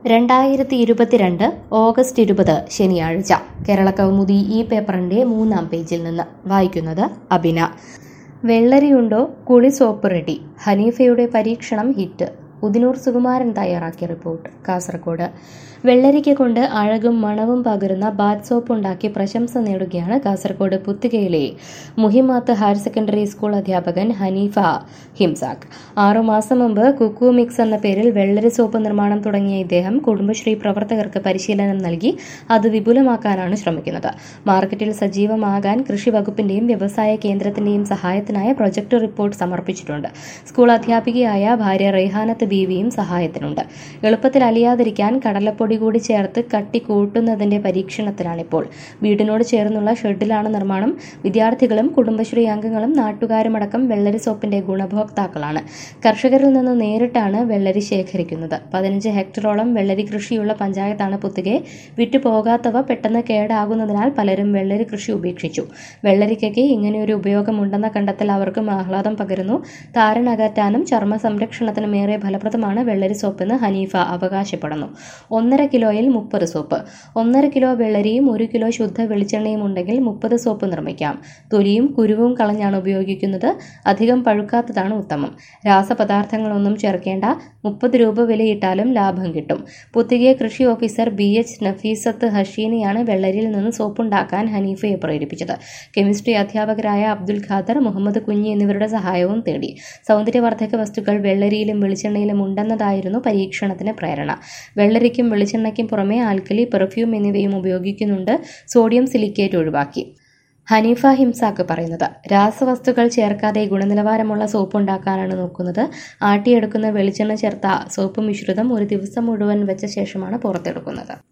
2022 August 20 ശനിയാഴ്ച കേരള കൗമുദി ഈ പേപ്പറിന്റെ 3-ാം പേജിൽ നിന്ന് വായിക്കുന്നത് അബിന. വെള്ളരിയുണ്ടോ കുളി സോപ്പ് റെഡി, ഹനീഫയുടെ പരീക്ഷണം ഹിറ്റ്. ഉദിനൂർ സുകുമാരൻ തയ്യാറാക്കിയ റിപ്പോർട്ട്. കാസർഗോഡ് വെള്ളരിക്ക കൊണ്ട് അഴകും മണവും പകരുന്ന ബാത്ത് സോപ്പ് ഉണ്ടാക്കി പ്രശംസ നേടുകയാണ് കാസർഗോഡ് പുത്തുകയിലെ മുഹിമാത്ത് ഹയർ സെക്കൻഡറി സ്കൂൾ അധ്യാപകൻ ഹനീഫ ഹിംസാഖ്. 6 മാസം മുമ്പ് കുക്കു മിക്സ് എന്ന പേരിൽ വെള്ളരി സോപ്പ് നിർമ്മാണം തുടങ്ങിയ ഇദ്ദേഹം കുടുംബശ്രീ പ്രവർത്തകർക്ക് പരിശീലനം നൽകി അത് വിപുലമാക്കാനാണ് ശ്രമിക്കുന്നത്. മാർക്കറ്റിൽ സജീവമാകാൻ കൃഷി വകുപ്പിന്റെയും വ്യവസായ കേന്ദ്രത്തിന്റെയും സഹായത്തിനായ പ്രൊജക്ട് റിപ്പോർട്ട് സമർപ്പിച്ചിട്ടുണ്ട്. സ്കൂൾ അധ്യാപികയായ ഭാര്യ റെയ്ഹാനത്ത് ബീവിയും സഹായത്തിനുണ്ട്. എളുപ്പത്തിൽ അലിയാതിരിക്കാൻ കടലപ്പൊടി കൂടി ചേർത്ത് കട്ടി കൂട്ടുന്നതിന്റെ പരീക്ഷണത്തിലാണിപ്പോൾ. വീടിനോട് ചേർന്നുള്ള ഷെഡിലാണ് നിർമ്മാണം. വിദ്യാർത്ഥികളും കുടുംബശ്രീ അംഗങ്ങളും നാട്ടുകാരുമടക്കം വെള്ളരി സോപ്പിന്റെ ഗുണഭോക്താക്കളാണ്. കർഷകരിൽ നിന്ന് നേരിട്ടാണ് വെള്ളരി ശേഖരിക്കുന്നത്. 15 ഹെക്ടറോളം വെള്ളരി കൃഷിയുള്ള പഞ്ചായത്താണ് പുത്തുകെ. വിറ്റുപോകാത്തവ പെട്ടെന്ന് കേടാകുന്നതിനാൽ പലരും വെള്ളരി കൃഷി ഉപേക്ഷിച്ചു. വെള്ളരിക്കയ്ക്ക് ഇങ്ങനെയൊരു ഉപയോഗമുണ്ടെന്ന കണ്ടെത്തൽ അവർക്കും ആഹ്ലാദം പകരുന്നു. താരനകറ്റാനും ചർമ്മ സംരക്ഷണത്തിനും ഏറെ ഫലപ്രദമാണ് വെള്ളരി സോപ്പെന്ന് ഹനീഫ അവകാശപ്പെടുന്നു. 1.5 കിലോയിൽ 30 സോപ്പ്. 1.5 കിലോ വെള്ളരിയും 1 കിലോ ശുദ്ധ വെളിച്ചെണ്ണയും ഉണ്ടെങ്കിൽ 30 സോപ്പ് നിർമ്മിക്കാം. തൊലിയും കുരുവും കളഞ്ഞാണ് ഉപയോഗിക്കുന്നത്. അധികം പഴുക്കാത്തതാണ് ഉത്തമം. രാസപദാർത്ഥങ്ങളൊന്നും ചേർക്കേണ്ട. 30 രൂപ വിലയിട്ടാലും ലാഭം കിട്ടും. പുത്തികെ കൃഷി ഓഫീസർ BH നഫീസത്ത് ഹഷീനെയാണ് വെള്ളരിയിൽ നിന്ന് സോപ്പുണ്ടാക്കാൻ ഹനീഫയെ പ്രേരിപ്പിച്ചത്. കെമിസ്ട്രി അധ്യാപകരായ അബ്ദുൽ ഖാദർ, മുഹമ്മദ് കുഞ്ഞി എന്നിവരുടെ സഹായവും തേടി. സൗന്ദര്യവർദ്ധക വസ്തുക്കൾ വെള്ളരിയിലും വെളിച്ചെണ്ണയിലും ഉണ്ടെന്നതായിരുന്നു പരീക്ഷണത്തിന് പ്രേരണ. വെള്ളരിക്കും വെളിച്ചെണ്ണയ്ക്കും പുറമെ ആൽക്കലി, പെർഫ്യൂം എന്നിവയും ഉപയോഗിക്കുന്നുണ്ട്. സോഡിയം സിലിക്കേറ്റ് ഒഴിവാക്കി. ഹനീഫ ഹിംസാഖ് പറയുന്നത്, രാസവസ്തുക്കൾ ചേർക്കാതെ ഗുണനിലവാരമുള്ള സോപ്പ് ഉണ്ടാക്കാനാണ് നോക്കുന്നത്. ആട്ടിയെടുക്കുന്ന വെളിച്ചെണ്ണ ചേർത്ത സോപ്പ് മിശ്രിതം ഒരു ദിവസം മുഴുവൻ വെച്ച ശേഷമാണ് പുറത്തെടുക്കുന്നത്.